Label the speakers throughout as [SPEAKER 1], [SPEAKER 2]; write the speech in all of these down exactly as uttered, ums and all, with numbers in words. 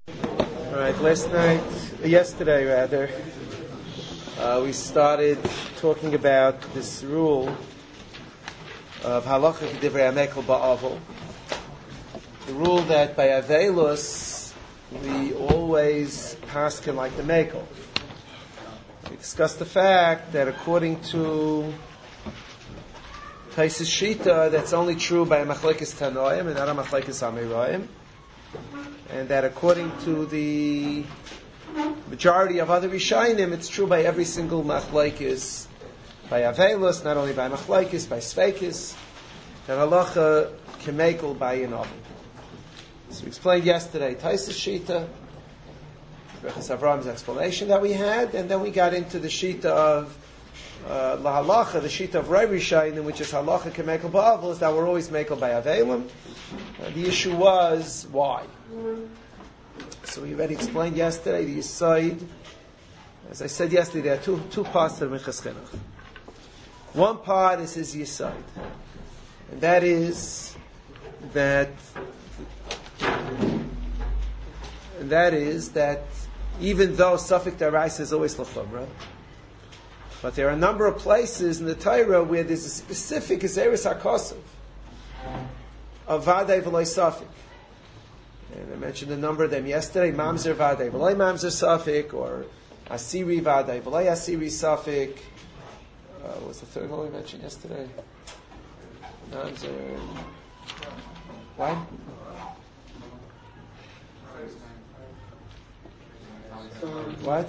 [SPEAKER 1] All right, last night, yesterday rather, uh, we started talking about this rule of halacha k'divrei hamekel ba'avel. The rule that by avelus we always paskin like the mekel. We discussed the fact that according to Taisus Shita, that's only true by a machlekes tanoim and not a machlekes amirayim, and that according to the majority of other Rishayim, it's true by every single machlekes, by avelus, not only by machlekes, by sveikis, that halacha kemekel by an oven. So we explained yesterday Taisus Shita, Rechus Avram's explanation that we had, and then we got into the Shita of uh, La Halacha, the Shita of Rei Rishayim, which is halacha kemekel ba'avel, is that we're always mekel by avelim. Uh, the issue was why. So we already explained yesterday the Yisayid. As I said yesterday, there are two two parts to the Minchas Chinuch. One part is his Yisayid, and that is that, and that is that even though Safek Daraisa is always l'chumra, but there are a number of places in the Torah where there's a specific Gezeres HaKosav of Vadei V'loi Safek. And I mentioned a number of them yesterday. Mamzer Vadei V'loi Mamzer Safek, or Asiri Vadei V'loi Asiri Safek. Uh, what was the third one we mentioned yesterday? Mamzer... What? What?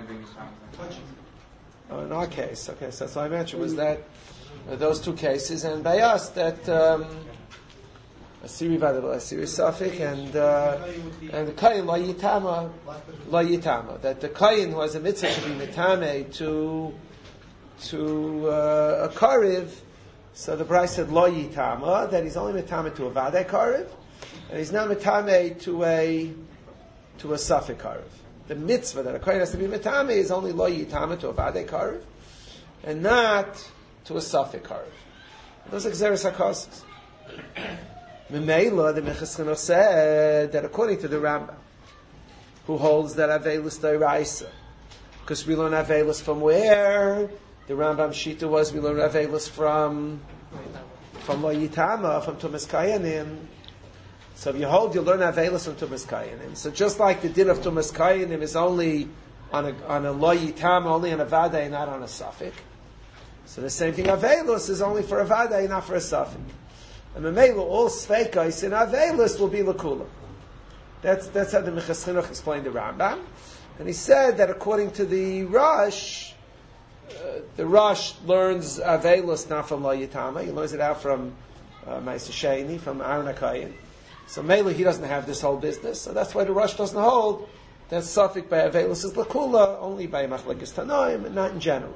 [SPEAKER 1] Oh, in our case, okay, so that's what I mentioned, was that uh, those two cases, and by us, that um, Asiri Vadabal, Asiri Safik, and uh, and the Kayin La Yitama, La Yitama, that the Kayin who has a mitzvah to be Mitame to, to uh, a Kariv, so the Bryce said La Yitama, that he's only Mitame to a Vadai Kariv, and he's not Mitame to a, to a Safik Kariv. The mitzvah that a kohen has to be mitame is only lo yitame to a vadei karev, and not to a safek karev. Those are Gezeres HaKosav. Memela, the Minchas Chinuch said that according to the Rambam, who holds that avelus d'oraisa, because we learn avelus from where? The Rambam Shita was we learn avelus from from lo yitama, from Tumas Kayanim. So if you hold, you learn Avelus from Tumas Kayanim. So just like the din of Tumas Kayanim is only on a on a lo yitam, only on a vadei, not on a safek. So the same thing, Avelus is only for a vadei, not for a safek. And Memelu, all sveikais in Avelus will be lakula. That's that's how the Minchas Chinuch explained the Rambam. And he said that according to the Rosh, uh, the Rosh learns Avelus not from lo yitama. He learns it out from uh, Ma'aser Sheni, from Aaron HaKohen. So Mele, he doesn't have this whole business, so that's why the Rosh doesn't hold that Safik by Avelus is Lakula, only by Machlekes Tanoim, and not in general.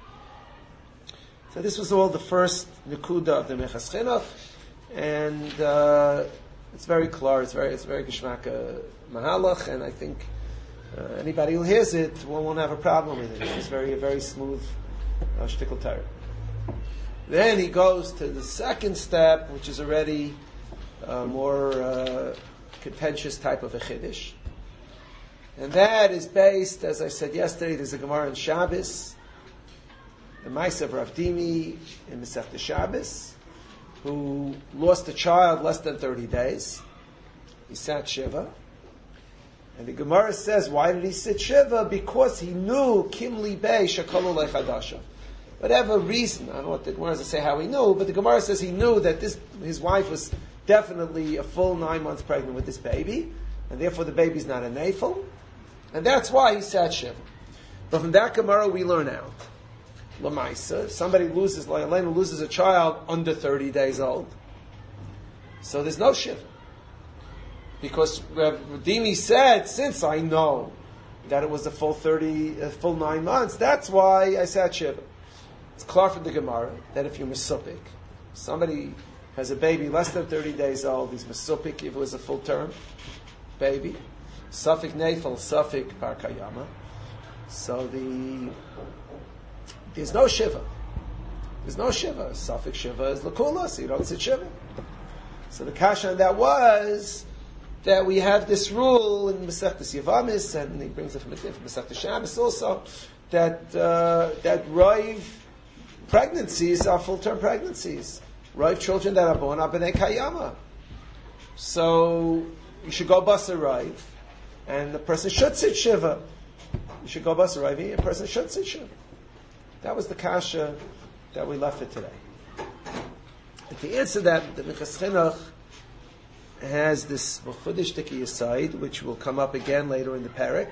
[SPEAKER 1] So this was all the first Nekuda of the Minchas Chinuch, and uh, it's very clear, it's very, it's very Geshmak uh, Mahalach, and I think uh, anybody who hears it won't, won't have a problem with it. It's very, a very smooth uh, shtickle Torah. Then he goes to the second step, which is already a more uh, contentious type of a chiddush, and that is based, as I said yesterday, there's a Gemara in Shabbos, the Ma'aser of Rav Dimi in Masechta Shabbos, who lost a child less than thirty days. He sat shiva, and the Gemara says, why did he sit shiva? Because he knew Kim Libei Shakolu Lechadasha. Whatever reason, I don't know what the Gemara doesn't say how he knew, but the Gemara says he knew that this his wife was definitely a full nine months pregnant with this baby, and therefore the baby's not a nafel, and that's why he sat shiva. But from that Gemara we learn out, Lamaisa, if somebody loses, like Elena loses a child under thirty days old, so there's no shiva. Because Rav Dimi said, since I know that it was a full thirty, a full nine months, that's why I sat shiva. It's clear from the Gemara that if you're mesupik, somebody has a baby less than thirty days old, he's mesupik if it was a full term baby. Safik nefel, safik par kayama. So the there's no shiva. There's no shiva. Safik shiva is lakula, so you don't sit shiva. So the kasha on that was that we have this rule in Masechtas Yavamis, and he brings it from Masechtas Shabbos also, that uh, that Raiv pregnancies are full-term pregnancies. Raiv children that are born are B'nai Kayama. So you should go Basar Raiv, and the person should sit Shiva. You should go Basar Raiv, and the person should sit Shiva. That was the kasha that we left for today. And to answer that, the Minchas Chinuch has this Chudish Tiki side, which will come up again later in the parak.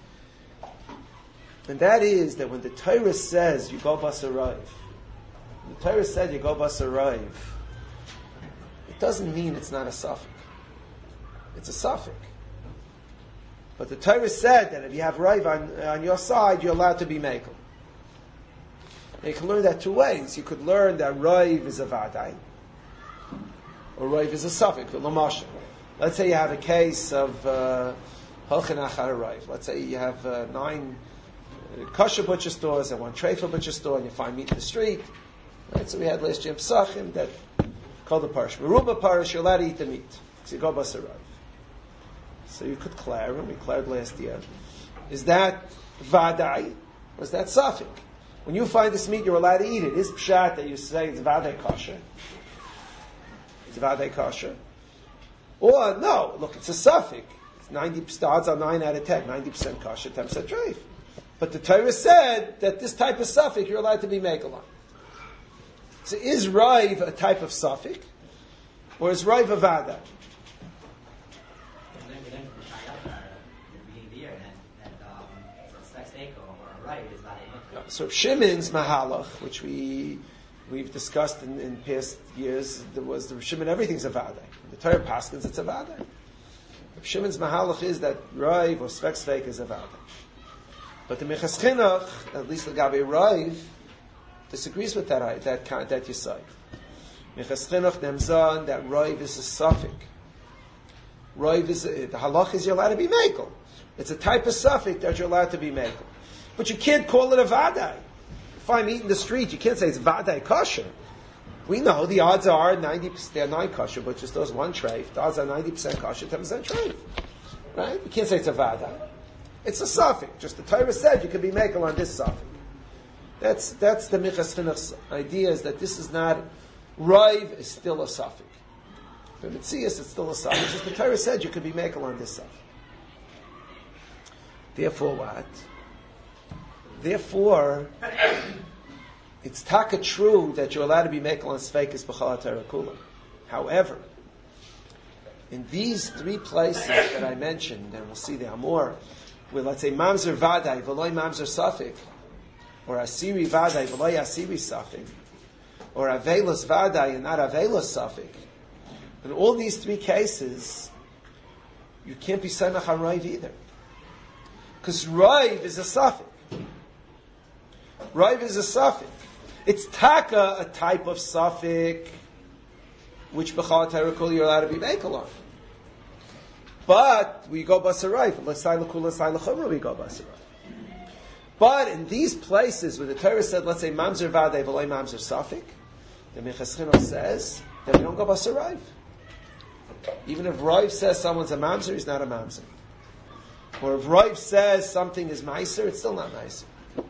[SPEAKER 1] And that is that when the Torah says you go Basar Raiv, the Torah said you go Basar Raiv, it doesn't mean it's not a suffix. It's a suffix. But the Torah said that if you have Raiv on, on your side, you're allowed to be Mekel. You can learn that two ways. You could learn that Raiv is a Vadai, or Raiv is a suffix, let's say you have a case of Halchin Achar Raiv. Let's say you have uh, nine uh, kosher butcher stores and one treifa butcher store, and you find meat in the street. Right? So we had last year Pesachim that called the parish. Meruba parish, you're allowed to eat the meat. So you go Basar Raiv. So you could declare, and we declared last year, is that Vadai, or is that suffix? When you find this meat, you're allowed to eat it. Is pshat that you say it's Vadai kosher? It's Vadai kosher. Or, no, look, it's a suffix. It's ninety, odds are nine out of ten, ninety percent kosher, ten percent treif. But the Torah said that this type of suffix, you're allowed to be mekel on. So is Raiv a type of suffix? Or is Raiv a Vadai? So Shimon's Mahalach, which we we've discussed in, in past years, there was the Shimon, everything's a Vadai. The Torah Paskins, it's a Vadai. Shimon's Mahalach is that Raiv or Svek Svek is a Vadai. But the Minchas Chinuch, at least the Gabi Raiv, disagrees with that that that, that Yisai. Minchas Chinuch Nemzan that Raiv is a suffix. Raiv is a, the halach is you're allowed to be mekel. It's a type of suffix that you're allowed to be mekel. But you can't call it a vadai. If I'm eating the street, you can't say it's vadai kosher. We know the odds are ninety percent, they're nine kosher, but just those one treif. The odds are ninety percent kosher, ten percent treif. Right? You can't say it's a vadai. It's a suffix. Just the Torah said you can be mekel on this suffix. That's, that's the Minchas Chinuch's idea, is that this is not, Raiv is still a suffix. But Mitzias, it's still a suffix. Just the Torah said you could be mekel on this suffix. Therefore what? Therefore, it's taka true that you're allowed to be mekel on Sveikis B'chal HaTorah Kula. However, in these three places that I mentioned, and we'll see there are more, where let's say Mamzer Vadai, V'loi Mamzer Safik, or Asiri Vadai, V'loi Asiri Safik, or Avelos Vadai and not Avelos Safik, in all these three cases, you can't be Samech on Raiv either. Because Raiv is a suffix. Raiv is a suffix. It's taka, a type of suffix, which b'chal terakul you're allowed to be mekel on. But we go Basar Raiv. L'sai l'kul, l'sai l'chumra, we go Basar Raiv. But in these places where the Torah said, let's say Mamzer Vadei v'loi Mamzer Safik, the Minchas Chinuch says that we don't go Basar Raiv. Even if Raiv says someone's a Mamzer, he's not a Mamzer. Or if Raiv says something is Meiser, it's still not Meiser.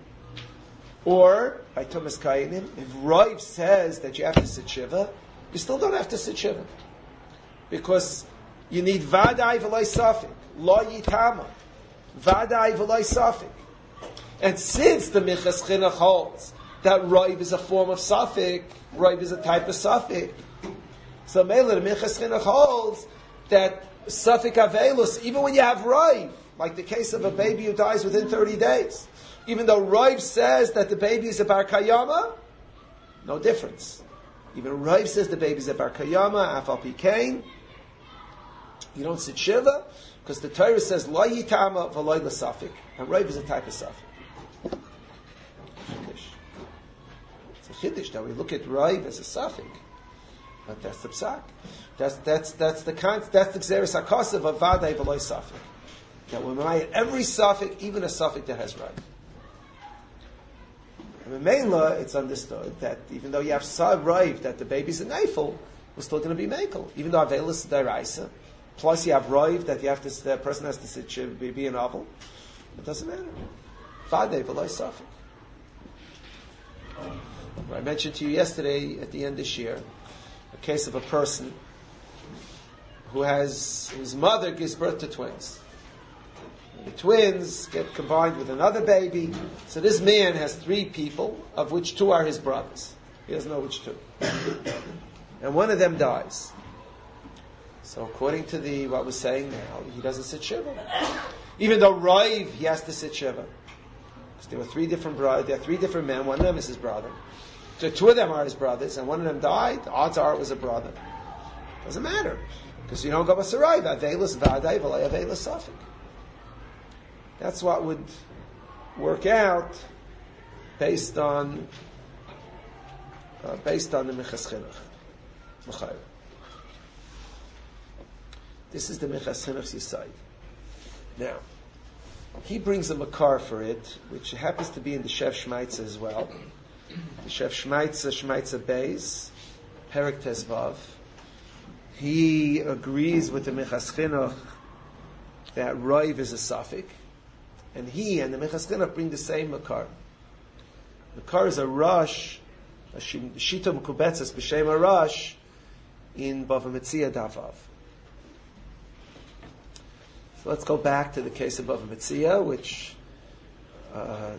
[SPEAKER 1] Or, by Thomas Kayanim, if Raiv says that you have to sit Shiva, you still don't have to sit Shiva. Because you need Vadai v'loi Safik, Lo Yitama, Vadai v'loi Safik. And since the Minchas Chinuch holds that Raiv is a form of Safik, Raiv is a type of Safik, so Mela, the Minchas Chinuch holds that Safik Avelus, even when you have Raiv, like the case of a baby who dies within thirty days, even though Raiv says that the baby is a Bar Kayama, no difference. Even Raiv says the baby is a Bar Kayama, Afal Pikain, you don't sit Shiva, because the Torah says, Lo Yitama v'loi l'safik, and Raiv is a type of Safik. Chiddush. It's a Chiddush that we look at Raiv as a Safik, but that's the Psak. That's, that's, that's the kind, that's the Xeris HaKosav of Vadai v'loi Safik. That when I every Safik, even a Safik that has Raiv. And in Mela, it's understood that even though you have Sa Raiv, that the baby's a Neifel, we're still going to be Mekel. Even though Avelis is Daraisa, plus you have roiv that you have to, the person has to sit, be, be an oval. It doesn't matter. Vadei v'lo safek. I mentioned to you yesterday at the end of this year a case of a person who has, whose mother gives birth to twins. The twins get combined with another baby. So this man has three people, of which two are his brothers. He doesn't know which two. And one of them dies. So according to the what we're saying now, he doesn't sit shiva. Even though Raiv, he has to sit shiva. Because there were three different brothers, there are three different men, one of them is his brother. So two of them are his brothers, and one of them died. The odds are it was a brother. Doesn't matter. Because you don't go b'sarai, v'avelis v'adai v'lei avelis safek. That's what would work out based on uh, based on the Minchas Chinuch. This is the Minchas Chinuch's Yisai. Now, he brings a makar for it, which happens to be in the Shef Shmaitza as well. The Shef Shmaitza, Shmaitza Beis, Perek Tezvav. He agrees with the Minchas Chinuch that Roiv is a suffix. And he and the Minchas Chinuch bring the same makar. Makar is a rush, a shita mekubetzes b'shem a rush in Bava Metzia Davav. So let's go back to the case of Bava Metzia, which uh,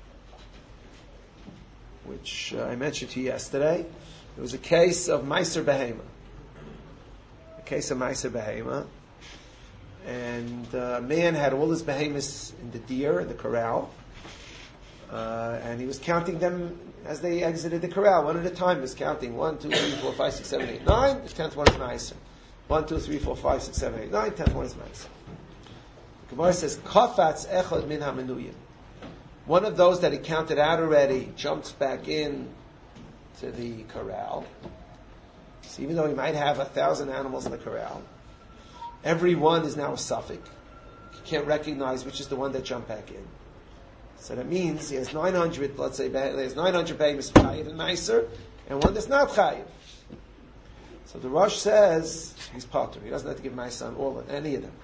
[SPEAKER 1] which uh, I mentioned to you yesterday. It was a case of Meiser Behema. A case of Meiser Behema. And uh, a man had all his behemoths in the deer, in the corral, uh, and he was counting them as they exited the corral, one at a time. He was counting one, two, three, four, five, six, seven, eight, nine. The tenth one is nicer. One, two, three, four, five, six, seven, eight, nine. Tenth one is nicer. The Gemara says, "Kafatz echad min hamenuyim." One of those that he counted out already jumps back in to the corral. So even though he might have a thousand animals in the corral, every one is now a suffix. You can't recognize which is the one that jumped back in. So that means he has nine hundred, let's say, he has nine hundred behemoths chayiv and meiser, and one that's not chayiv. So the Rosh says he's potter. He doesn't have to give meiser on all of any of them.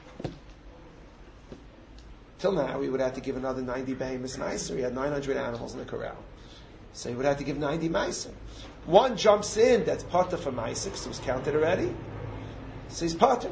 [SPEAKER 1] Till now, he would have to give another ninety behemoths meiser. He had nine hundred animals in the corral. So he would have to give ninety meiser. One jumps in, that's potter for meiser, because it was counted already. So he's potter.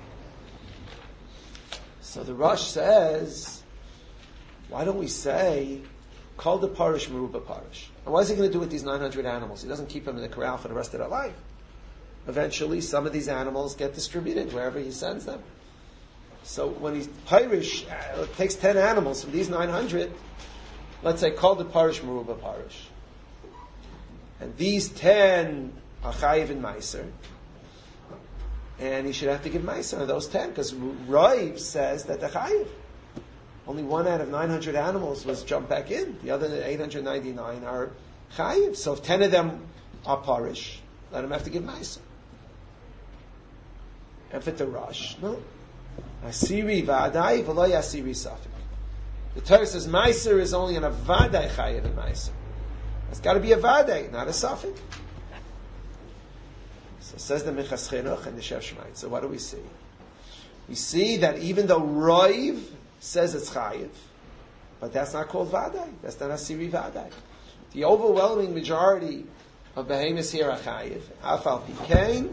[SPEAKER 1] So the Rosh says, why don't we say, Kol de Parish Meruba Parish? And what is he going to do with these nine hundred animals? He doesn't keep them in the corral for the rest of their life. Eventually, some of these animals get distributed wherever he sends them. So when he's Parish, uh, it takes ten animals from these nine hundred, let's say, Kol de Parish Meruba Parish. And these ten are Chayiv and Meiser. And he should have to give Meiser on those ten, because Raiv says that the Chayiv. Only one out of nine hundred animals was jumped back in. The other eight hundred ninety-nine are Chayiv. So if ten of them are Parish, let him have to give Meiser. And for the Rosh, no. Asiri Vadai, V'lo Asiri Safik. The Torah says Meiser is only on a Vadai Chayiv and Meiser. It's got to be a Vadai, not a Safik. So says the Minchas Chinuch and the Shef Shmaitza. So what do we see? We see that even though Roiv says it's Chayiv, but that's not called Vadai. That's not Asiri Vadai. The overwhelming majority of behemoths here are Chayiv. Afal Pikein,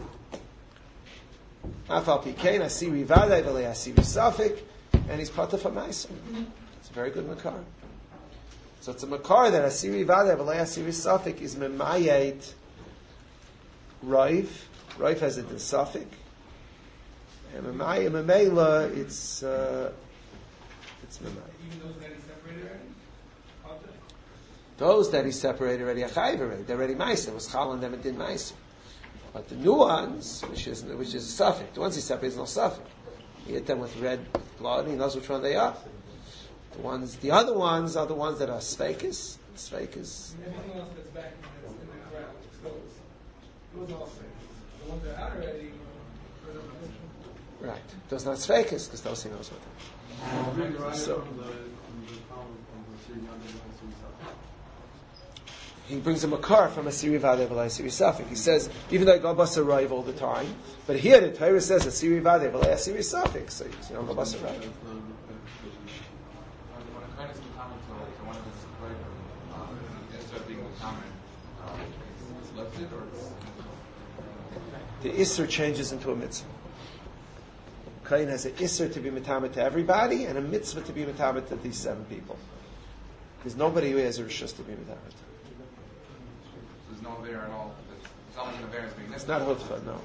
[SPEAKER 1] Afal Pikein, Asiri Vadai, V'le Asiri Safik, and he's Patah for Meiser. It's a very good Makar. So it's a Makar that Asiri Vadai, V'le Asiri Safik is Memayet Roiv. Roiv has it in Safik. And Memela, it's, uh, it's Memela.
[SPEAKER 2] Even those that he separated already?
[SPEAKER 1] Those that he separated already are Chayiv already. They're already Meiser. It was Chal on them and did Meiser. But the new ones, which is, which is a Safik, the ones he separates, no Safik. He hit them with red blood, and he knows which one they are. The ones, the other ones are the ones that are Sfeikis. Sfeikis.
[SPEAKER 2] Everything else that's back that's in the crowd, exposed. Those all Sfeikis. The ones that are out already,
[SPEAKER 1] right. Those not Sfeikis, because those he knows what they are. So, he brings a makar from a Siri Vadeh V'lai Siri Safik. He says, even though I go bus arrive all the time, but here the Torah says a Siri Vadeh V'lai Siri Safik, so you don't go bus arrive.
[SPEAKER 3] When a kind is common to one of his instead of being common, it's lifted or
[SPEAKER 1] the Isser changes into a mitzvah. Kain has an Isser to be mitamet to everybody and a mitzvah to be mitamet to these seven people. There's nobody who has a rishus to be mitamet.
[SPEAKER 3] There's no there at all. It's only the bear is being
[SPEAKER 1] It's not hutcha, no.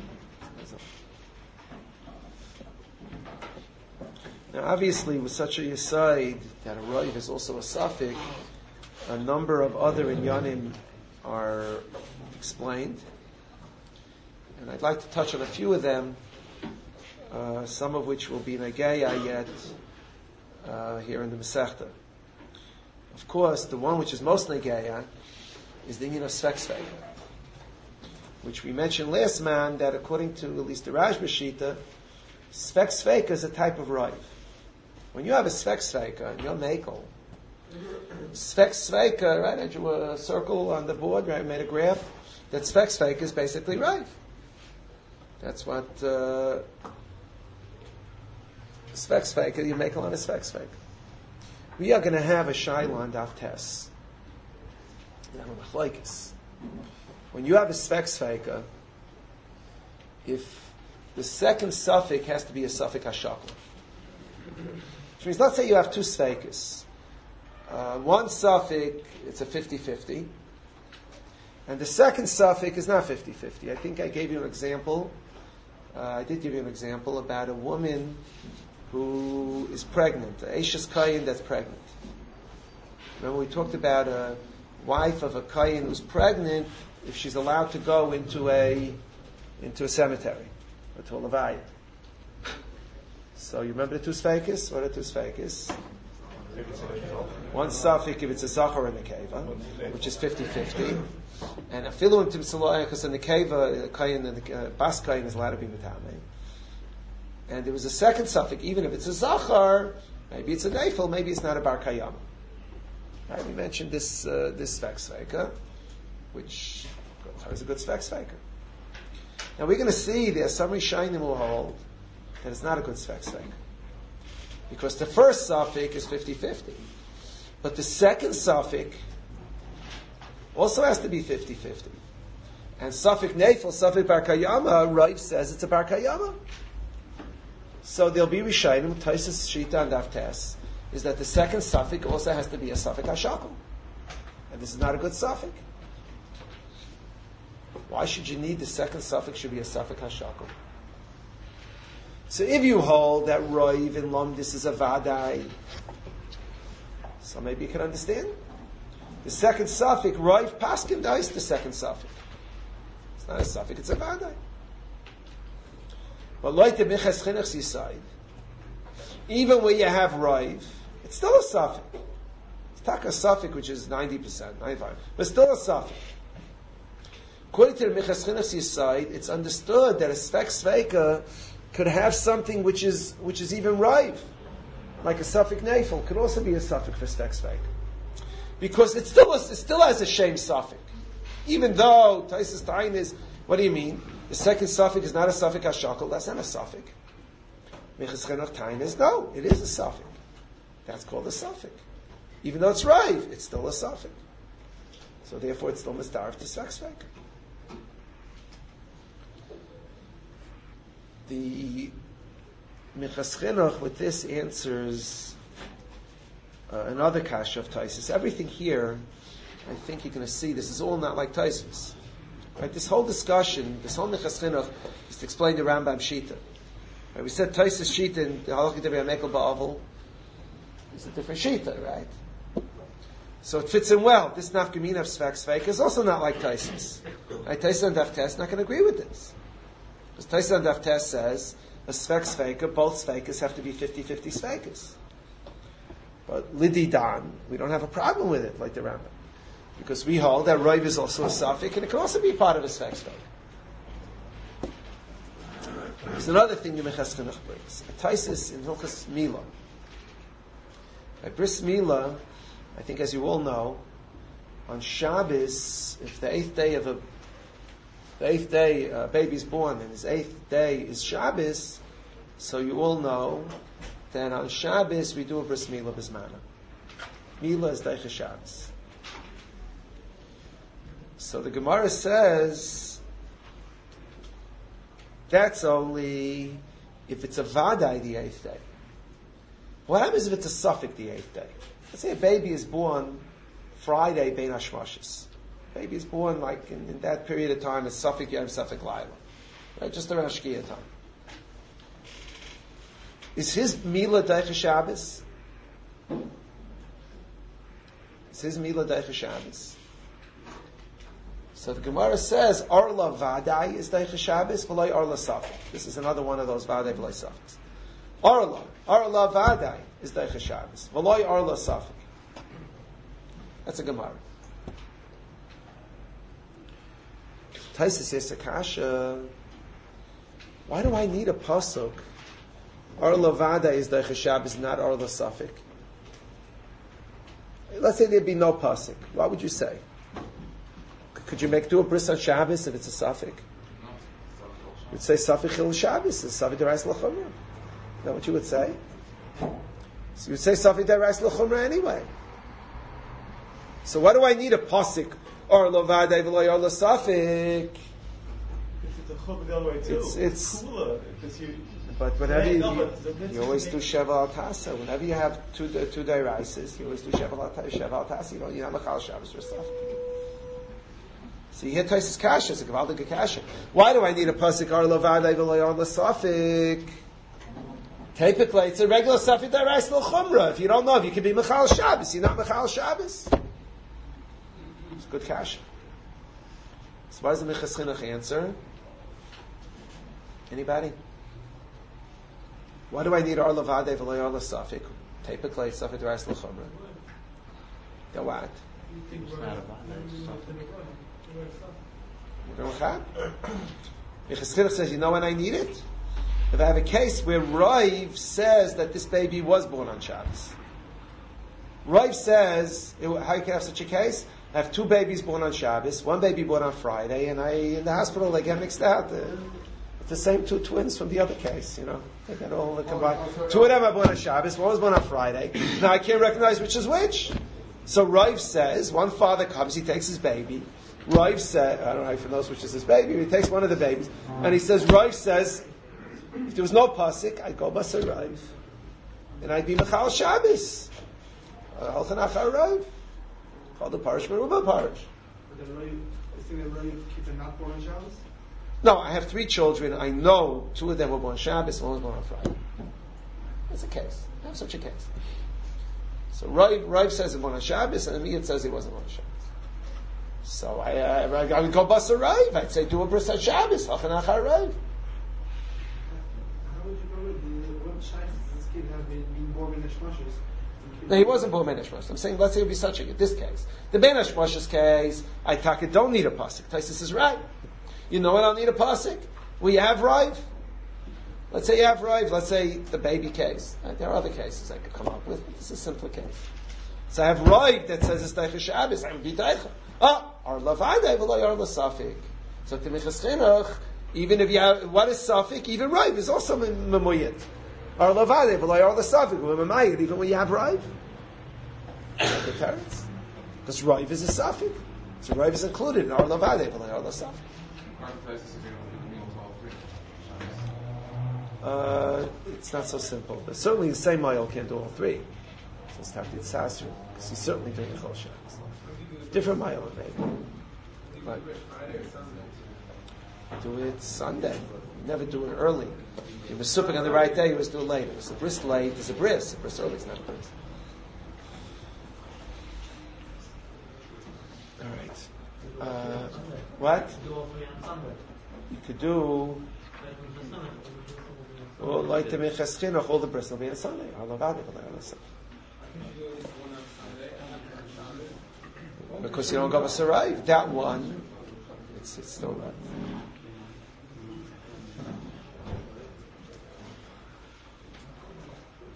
[SPEAKER 1] Now, obviously, with such a yisaid that a roiv is also a suffix, a number of other inyanim are explained, and I'd like to touch on a few of them. Uh, some of which will be Nageya yet uh, here in the Masechta. Of course, the one which is most Nageya is the Inyan of Sfek Sveika, which we mentioned last man that according to at least the Rashba Shita, Sfek Sveika is a type of Raiv. When you have a Sfek Sveika and you're Mekel, Sfek Sveika, right, I drew a circle on the board, right, made a graph, that Sfek Sveika is basically Raiv. That's what uh, Sfek Sveika, you make a lot of Sfek Sveika. We are going to have a Shaila on Daf Tes. When you have a Sfek Sveika, if the second suffix has to be a suffix hashakl, which means let's say you have two Sveikas. Uh, one suffix, it's a fifty-fifty, and the second suffix is not fifty-fifty. I think I gave you an example. Uh, I did give you an example about a woman who is pregnant, a Eishes Kayin that's pregnant. Remember we talked about a wife of a Kayin who's pregnant, if she's allowed to go into a into a cemetery, or to a Levaya. So you remember the two Sfeikis? What are the two Sfeikis? One suffix if it's a Zachar in the Keva, which is fifty-fifty. And a filu into Mitzaloya, because in the Keva, Kayin and the uh, Bas Kayin is allowed to be Mitame. And there was a second suffix, even if it's a Zachar, maybe it's a Neifel, maybe it's not a Bar Kayam. Right, we mentioned this uh, this Svek Sveika, which is a good Svek Sveika. Now we're going to see there some Rishayim will hold that it's not a good Svek Sveika. Because the first suffix is fifty-fifty. But the second suffix also has to be fifty-fifty. And suffix Neifel, suffix Bar Kayama, Rav says it's a Bar Kayama. So there'll be Rishayim, Taisus Shita and Daf Tes, is that the second suffix also has to be a suffix hashakol. And this is not a good suffix. Why should you need the second suffix should be a suffix hashakol? So if you hold that Roiv in Lomdis is a Vadai, so maybe you can understand. The second suffix, Roiv Paskin dies the second suffix. It's not a suffix, it's a Vadai. But like the Minchas Chinuch Yisayid, even when you have Roiv, it's still a suffix. It's taka suffix, which is ninety percent, ninety-five, but still a suffix. According to the Minchas Chinuch Yisayid, it's understood that a Svek Sveika could have something which is which is even Roiv, like a suffix Neifel, could also be a suffix for Svek Sveika, because it still is, it still has a shame suffix, even though Taisus Tain is. What do you mean? The second suffix is not a suffix hashakol. That's not a suffix. Minchas Chinuch Tain is no. It is a suffix. That's called a suffix. Even though it's Raiv, it's still a suffix. So therefore, it's still misdarf to Svek Sveika. The Minchas Chinuch with this answers uh, another kasha of Taisus. Everything here, I think you're going to see, this is all not like Taisus. Right, this whole discussion, this whole Minchas Chinuch is to explain the Rambam Shita. Right, we said Taisus Shita and the Halakha Devrei HaMekel Ba'avel is a different Shita, right? So it fits in well. This Nafkamina of Svek Sveika is also not like Taisus. Right, Taisus and Daf Tes not going to agree with this. Because Taisus and Daf Tes says a Svek Sveika, both Sveikas have to be fifty-fifty Sveikas. But Lidi Dan, we don't have a problem with it like the Rambam. Because we hold that Roiv is also a suffix, and it can also be part of a Svek Sveika. There's another thing the Minchas Chinuch brings. A Taisus in Hilchas Mila. By Bris Mila, I think as you all know, on Shabbos, if the eighth day of a the eighth day a baby's born and his eighth day is Shabbos, so you all know that on Shabbos we do a bris milah bismana. Milah is daicha Shabbos. So the Gemara says that's only if it's a vadai the eighth day. What happens if it's a suffix the eighth day? Let's say a baby is born Friday, Bein Hashmashis. Baby is born like in, in that period of time, it's suffix Yom, suffix Laila. Right? Just around Shkia time. Is his Milah Daicha Shabbos? Is his Milah Daicha Shabbos? So the Gemara says, Arla Vadai is Daicha Shabbos, V'lai Arla Suffix. This is another one of those Vadai V'lai Suffix. Arla, Arla Vadai is Daicha Shabbos, V'lai Arla Suffix. That's a Gemara. Taisa says, Akasha, why do I need a pasuk? Arla Vada is Daicha Shabbos, not Arla Safik. Let's say there'd be no pasuk. What would you say? Could you make do a bris on Shabbos if it's a Safik? You'd say Safik Chil Shabbos, is Safik Derais L'chumra. Is that what you would say? So you'd say Safik Derais L'chumra anyway. So why do I need a pasuk? Arla Vada v'lo Arla Safik.
[SPEAKER 4] It's a chub the other way too.
[SPEAKER 1] It's it's.
[SPEAKER 4] Cooler, because you,
[SPEAKER 1] But whenever you,
[SPEAKER 4] no,
[SPEAKER 1] you,
[SPEAKER 4] but
[SPEAKER 1] you always do Sheva al Tasa. Whenever you have two two day rices, you always do Sheva al Sheva al Tasa. You know, you're not Machal Shabbos or stuff. So you hear Taisus Kasha, it's a Gavaldik Kasha. Why do I need a pasuk Arla Vada v'lo Arla Safik? Typically, it's a regular Safik Dairais L'chumra. If you don't know, if you can be Machal Shabbos, you're not Machal Shabbos. It's a good Kasha. So what does the Minchas Chinuch answer? Anybody? Why do I need Arla Vade v'lo Arla Safik? Typically, Safik Dairais L'chumra. Go what? Minchas Chinuch says, you know when I need it? If I have a case where Rav says that this baby was born on Shabbos. Rav says, how you can have such a case? I have two babies born on Shabbos, one baby born on Friday, and I in the hospital they get mixed out. It's the same two twins from the other case, you know. They get all the combined. Two of them are born on Shabbos, one was born on Friday. Now I can't recognize which is which. So Rav says, one father comes, he takes his baby. Rav said, I don't know if he knows which is his baby, he takes one of the babies, and he says, Rav says, if there was no pasuk, I'd go Basar Rav. And I'd be Mechal Shabbos. Halchan Achar Rav. Called the parish Merubah parish.
[SPEAKER 2] But then really, you think that really kids are not born on Shabbos?
[SPEAKER 1] No, I have three children. I know two of them were born Shabbos, one was born on Friday. That's a case. I have such a case. So Rav, Rav says he born on Shabbos, and Amiyat says he wasn't born on Shabbos. So I, I, I would go Basar Rav. I'd say do a bris on Shabbos. Halchan Achar Rav.
[SPEAKER 2] How would you know the what shaykhs does this kid have been being born in Hashmashis?
[SPEAKER 1] No, he wasn't born Ben Hashmashis. I'm saying, let's say it would be such a this case. The Ben Hashmashis case, I taka don't need a pasuk. Taisus is right. You know what? I'll need a pasuk. We have Rav. Let's say you have Rav. Let's say the baby case. Right? There are other cases I could come up with, but this is a simpler case. So I have Rav that says it's Daicha Shabbos. I would be Daicha. Ah, Arla V'adai v'lo Arla Safik. So to Minchas Chinuch, even if you have what is Safik, even Rav is also memuyit. Arla V'adai v'lo Arla Safik. We're memayit even when you have Rav. The parents, because Rav is a Safik, so Rav is included in Arla V'adai v'lo Arla Safik. Uh, it's not so simple. But certainly the same mile can't do all three. So it's Taftit Sasri, because he's certainly doing the Chol Shabbos. Different mile, maybe. Right. Do it Sunday. Never do it early. If you were supping on the right day, you was do it late. If it's a bris late, it's a bris. A bris early is not a bris. All right. Uh, what? You could do... Well, like the Minchas Chinuch, all the bris will be on Sunday. Because you don't go Basar Rav. That one, it's, it's still right.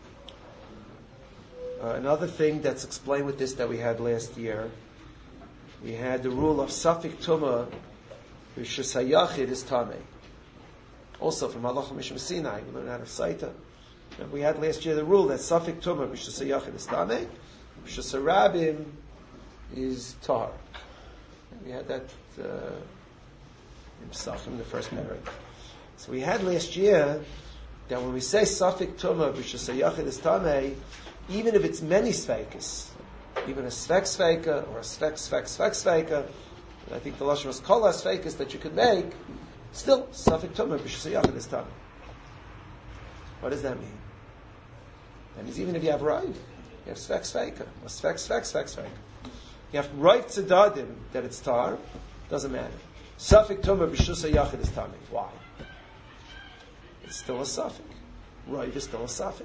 [SPEAKER 1] Uh, another thing that's explained with this that we had last year we had the rule of Safik Tumah, which is Hayachid is Tameh. Also from Halacha Mishum Sinai, we learned out of Saita. And we had last year the rule that Safik Tumah, which is Hayachid is Tameh, which is Rabim is Tar. We had that uh, in Pesachim, the first merit. So we had last year that when we say Safik Tumah, which is Hayachid is Tameh, even if it's many Sveikas, even a Svek Sveika or a Svek Svek Svek Sveika, I think the Lashon was Kol HaSveikas that you could make, still, Safik Tumah, B'Shasayachid is Tameh. What does that mean? That means even if you have Rav, you have Svek Sveika, or Svek Svek Svek Sveika. You have Rav Tzedadim that it's Tar, doesn't matter. Safik Tumah, B'Shasayachid is Tameh. Why? It's still a Safik. Rav is still a Safik.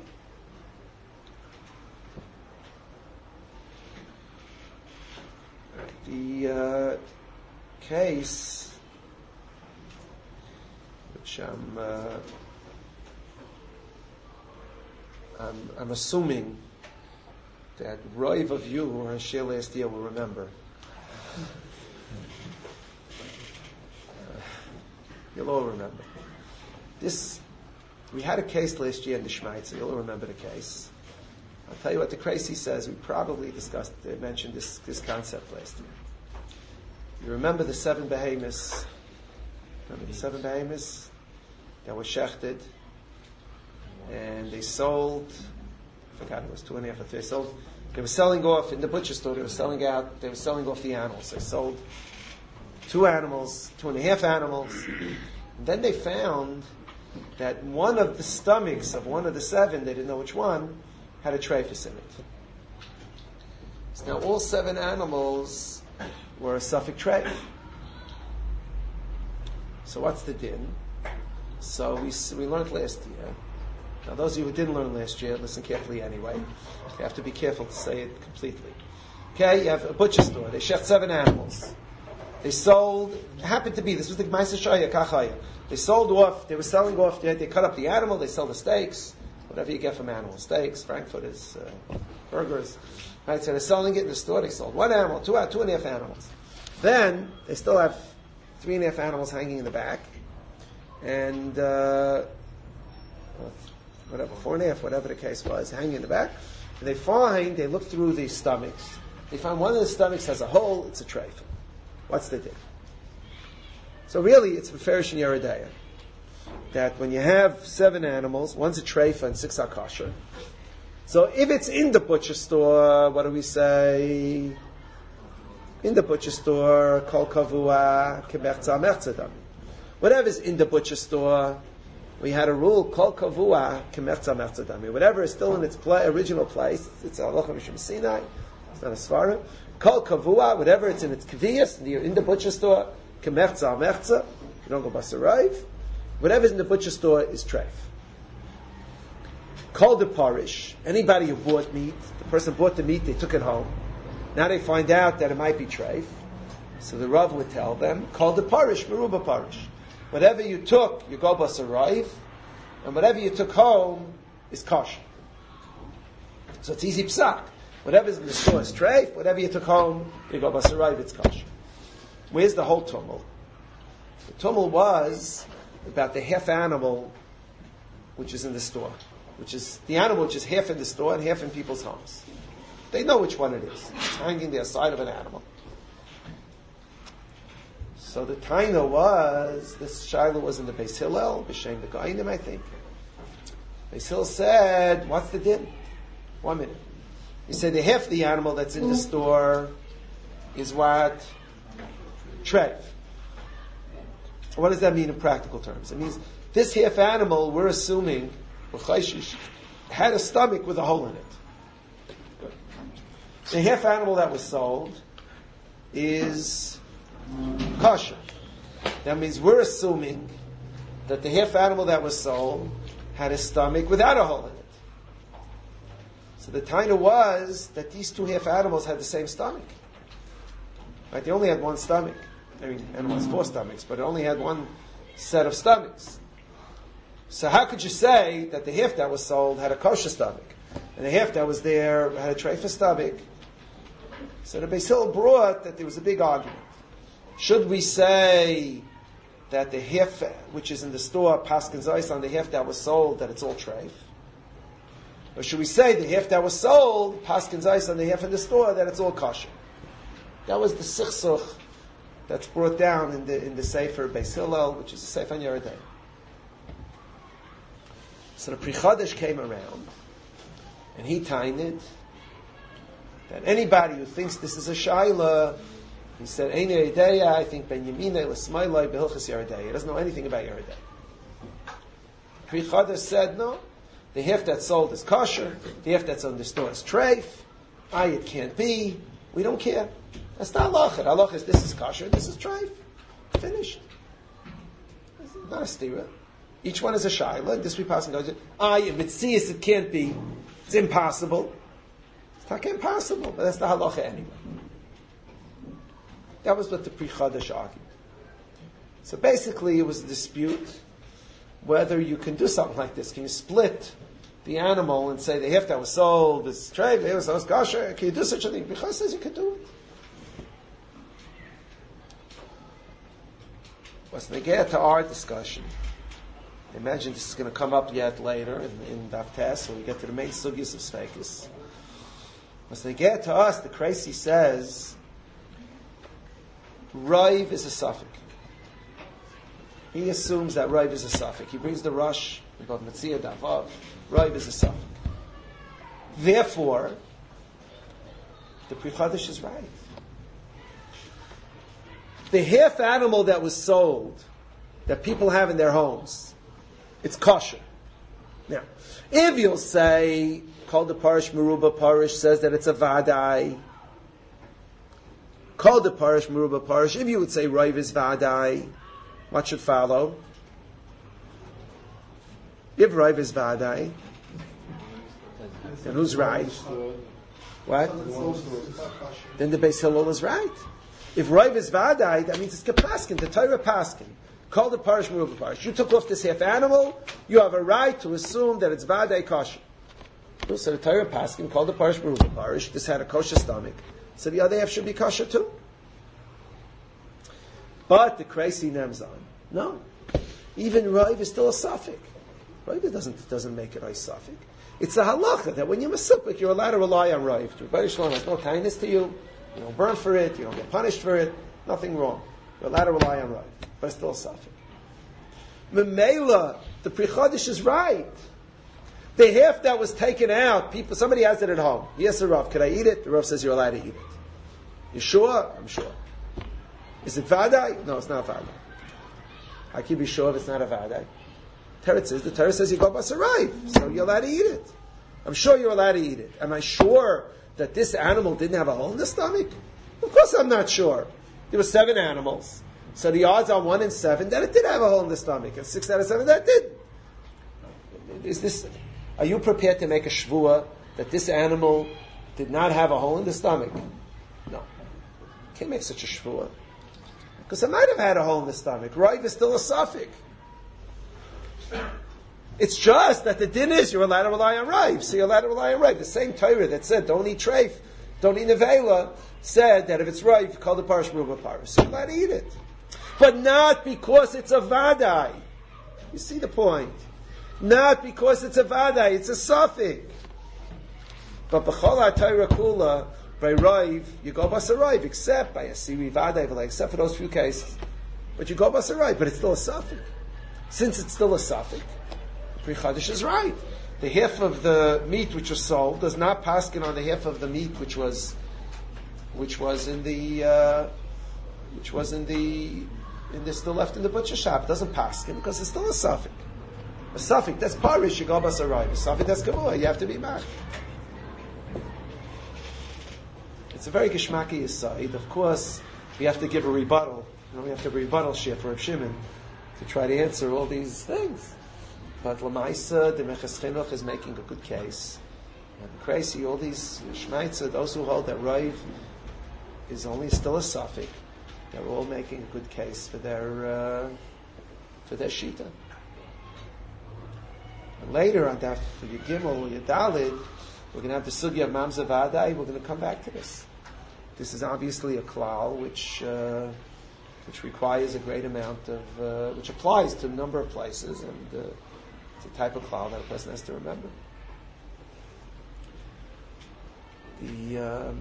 [SPEAKER 1] The uh, case which I'm, uh, I'm I'm assuming that Rav of you who were here last year will remember. Uh, you'll all remember. This we had a case last year in the Shmaitzer. You'll all remember the case. I'll tell you what the Crazy says. We probably discussed, uh, mentioned this, this concept last year. You remember the seven behemoths? Remember the seven behemoths that were shechted, and they sold. I forgot it was two and a half or three. They sold. They were selling off in the butcher store. They were selling out. They were selling off the animals. They sold two animals, two and a half animals. And then they found that one of the stomachs of one of the seven, they didn't know which one, had a trephus in it. So now all seven animals were a Safik treif. So what's the din? So we we learned last year. Now those of you who didn't learn last year, listen carefully anyway. You have to be careful to say it completely. Okay, you have a butcher store. They shecht seven animals. They sold, it happened to be, this was the Ma'aser Shaya Kachaya. They sold off, they were selling off, they, they cut up the animal, they sell the steaks, whatever you get from animal, steaks, frankfurters, uh, burgers. Right, so they're selling it in the store. They sold one animal, two two and a half animals. Then they still have three and a half animals hanging in the back, and uh, whatever, four and a half, whatever the case was, hanging in the back. And they find, they look through the stomachs. They find one of the stomachs has a hole. It's a treif. What's the deal? So really, it's Beferish and Yeridaya. That when you have seven animals, one's a treifa and six are kosher. So if it's in the butcher store, what do we say? In the butcher store, kol kavua kemertza mertzadam. Whatever's in the butcher store, we had a rule, kol kavua kemertza mertzadam. Whatever is still in its play, original place, it's a halacha mishum Sinai, it's not a svara. Kol kavua, whatever it's in its kaviyas, in the butcher store, kemertza mertza, you don't go basarayv. Whatever's in the butcher store is treif. Called the parish. Anybody who bought meat, the person bought the meat, they took it home. Now they find out that it might be treif. So the Rav would tell them, call the parish, meruba parish. Whatever you took, you go basarayv, and whatever you took home is kosher. So it's easy psak. Whatever's in the store is treif, whatever you took home, you go basarayv, it's kosher. Where's the whole tumul? The tumul was about the half animal which is in the store, which is the animal which is half in the store and half in people's homes. They know which one it is. It's hanging there side of an animal. So the taina was, this Shiloh was in the Beis Hillel, B'Shem the Gainim, I think. Beis Hillel said, what's the din? One minute. He said the half of the animal that's in the store is what? Trev. What does that mean in practical terms? It means this half animal, we're assuming, had a stomach with a hole in it. The half animal that was sold is kosher. That means we're assuming that the half animal that was sold had a stomach without a hole in it. So the taina was that these two half animals had the same stomach. Right? They only had one stomach. I mean, animal has four stomachs, but it only had one set of stomachs. So how could you say that the half that was sold had a kosher stomach, and the half that was there had a treifah stomach? So the Beis Hillel brought that there was a big argument. Should we say that the hef, which is in the store, paskin zayis on the hef that was sold, that it's all treif? Or should we say the hef that was sold, paskin zayis on the hef in the store, that it's all kosher? That was the sichsuch that's brought down in the in the Sefer Beis Hillel, which is the Sefer on Yeridei. So the Pri Chodesh came around, and he tained that anybody who thinks this is a shaila, he said, Ein Yeridei, I think Ben Yeminei l'smailai behilchas Yeridei. He doesn't know anything about Yeridei. Pri Chodesh said, no, the hef that's sold is kosher, the hef that's on the store is treif, I, it can't be, we don't care. That's not halacha. Halacha is this is kosher, this is treif. Finished. It's not a stira. Each one is a shaila. This we pass and goes, I, if it's sees, it can't be. It's impossible. It's not impossible, but that's the halacha anyway. That was what the Pri Chodesh argued. So basically, it was a dispute whether you can do something like this. Can you split the animal and say the hef that was sold is treif, it was kosher? Can you do such a thing? Pri Chodesh says you can do it. What's negeh to our discussion? Imagine this is going to come up yet later in, in Daf Tes, when we get to the main sugyas of Sfeikis. What's negeh to us, the Kreisi says, Raiv is a suffix. He assumes that Raiv is a suffix. He brings the Rush, about Metzia Davav, Raiv is a suffix. Therefore, the Pri Chodesh is right. The half animal that was sold, that people have in their homes, it's kosher. Now, if you'll say, called the Parish Meruba Parish says that it's a vadai, called the Parish Meruba Parish, if you would say Raiv is vadai, what should follow? If Raiv is vadai, then who's right? What? Then the Beis Hillel is right. If Raiv is vadai, that means it's kapaskin, the Torah paskin. Call the parish Meruba Parish. You took off this half animal, you have a right to assume that it's vadai kosher. So the Torah paskin called the parish Meruba Parish. This had a kosher stomach, so the other half should be kosher too. But the crazy names on. No. Even Raiv is still a suffix. Raiv doesn't, doesn't make it a suffix. It's a halacha that when you're masupik, you're allowed to rely on Raiv. Rebbeinu Shalom has no kindness to you. You don't burn for it. You don't get punished for it. Nothing wrong. You're allowed to rely on Raiv. But it's still a suffix. Memela, the Pri Chodesh is right. The half that was taken out, people, somebody has it at home. Yes, a Rav, could I eat it? The Rav says you're allowed to eat it. You sure? I'm sure. Is it vadai? No, it's not vadai. I can be sure if it's not a vadai. Teretz says, the Torah says you go basarayv, so you're allowed to eat it. I'm sure you're allowed to eat it. Am I sure that this animal didn't have a hole in the stomach? Of course I'm not sure. There were seven animals. So the odds are one in seven that it did have a hole in the stomach, and six out of seven that didn't. Is this, are you prepared to make a shvua that this animal did not have a hole in the stomach? No. Can't make such a shvua. Because it might have had a hole in the stomach. Raiv is still a suffix. It's just that the din is you're allowed to rely on Raiv. So you're allowed to rely on Raiv. The same Torah that said don't eat treif, don't eat nevela, said that if it's Raiv, call the parish Meruba Parish. So you're allowed to eat it. But not because it's a vadai. You see the point? Not because it's a vadai, it's a suffix. But b'chol ha'Torah kula, by Raiv, you go basarayv, except by a siri vadai, except for those few cases. But you go basarayv, but it's still a suffix. Since it's still a suffix, Pri Chodesh is right. The half of the meat which was sold does not paskin on the half of the meat which was, which was in the, uh, which was in the, in the still left in the butcher shop. It doesn't paskin because it's still a suffix. A suffix that's parish, you go basarayv. A suffix that's gavua, you have to be mad. It's a very geshmaki aside. Of course, we have to give a rebuttal. You know, we have to have a rebuttal share for Reb Shimon to try to answer all these things. But Lamaisa, the Meches Chinuch is making a good case. And crazy, all these Shmaitza, those who hold that Raiv is only still a suffix, they're all making a good case for their uh, for their Shita. And later on that, for your Gimel or your Dalid, we're going to have the Sugya of Mamza Vadai, we're going to come back to this. this is obviously a klal which uh, which requires a great amount of, uh, which applies to a number of places, and uh, it's a type of klal that a person has to remember. The um,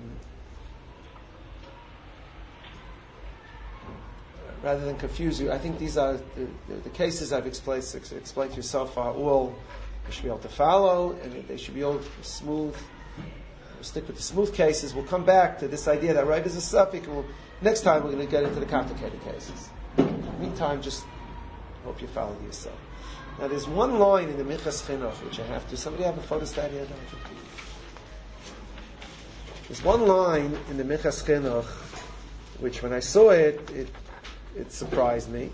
[SPEAKER 1] rather than confuse you, I think these are the, the, the cases I've explained, explained to you so far. All you should be able to follow, and they should be all smooth. We'll stick with the smooth cases. We'll come back to this idea that right is a suffix. We'll, next time we're going to get into the complicated cases. In the meantime, just hope you follow yourself. Now, there's one line in the Minchas Chinuch which I have to. Somebody have a photostat here? There's one line in the Minchas Chinuch which, when I saw it, it it surprised me.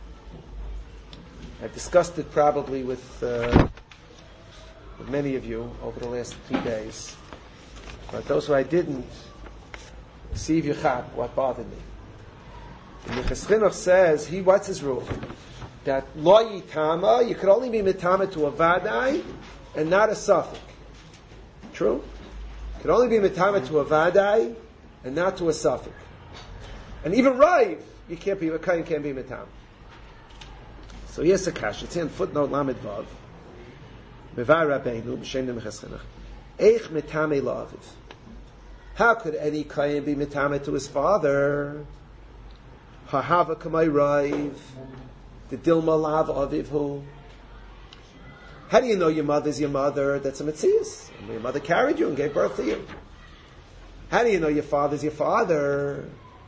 [SPEAKER 1] I've discussed it probably with, uh, with many of you over the last three days. But those who I didn't, see if you chap what bothered me. The Minchas Chinuch says, he, what's his rule? That lo yitama, you could only be mitama to a vadai and not a suffix. True? You could only be mitama to a vadai and not to a suffix. And even Raiv, you can't be, a kain can't be mitama. So here's a kash. It's in footnote Lamed Vav. Mevar Rabbeinu, b'shem the Minchas Chinuch. Eich mitame la'aviv. How could any kain be mitame to his father? Hahava kamay Raiv. The Dilma Lav Avivhu. How do you know your mother's your mother? That's a Metzias. Your mother carried you and gave birth to you. How do you know your father's your father?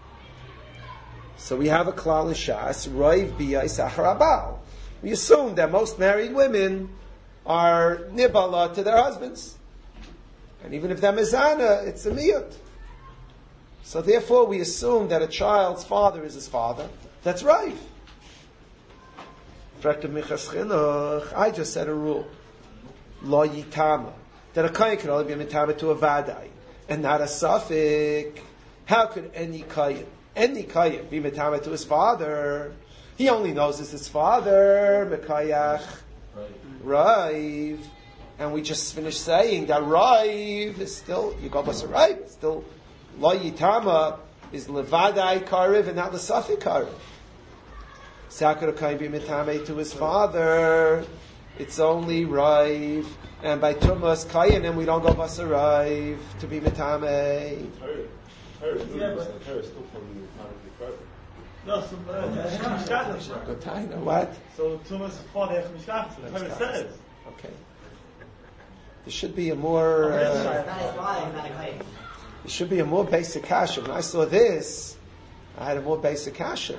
[SPEAKER 1] So we have a klal in Shas, Raiv Biyai Sachar Abal. We assume that most married women are nibala to their husbands. And even if they're mezana, it's a miyut. So therefore we assume that a child's father is his father. That's right. I just said a rule. Lo yitama. That a kain can only be mitama to a vadai. And not a suffix. How could any kain, any kain be mitama to his father? He only knows it's his father. Mekayach. Raiv. And we just finished saying that Raiv is still, you go bus a Raiv, it's still, Lo yitama is levadai kariv and not the suffix kariv. Sakura kain be mitame to his father. It's only Raiv, and by Tumas kain, and we don't go basa Raiv to be mitame.
[SPEAKER 4] No, so uh,
[SPEAKER 1] Good time, know what?
[SPEAKER 4] So Tumas father has mishkat. How it says.
[SPEAKER 1] Okay. There should be a more. Uh, there should be a more basic kasha. When I saw this, I had a more basic kasha.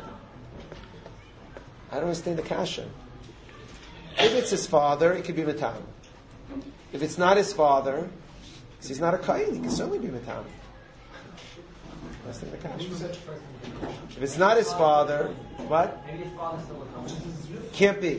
[SPEAKER 1] I don't understand the kasha. If it's his father, it could be mitam. If it's not his father, because he's not a kain, he can certainly be mitam. Understand the kasha. If it's not his father, what? Can't be.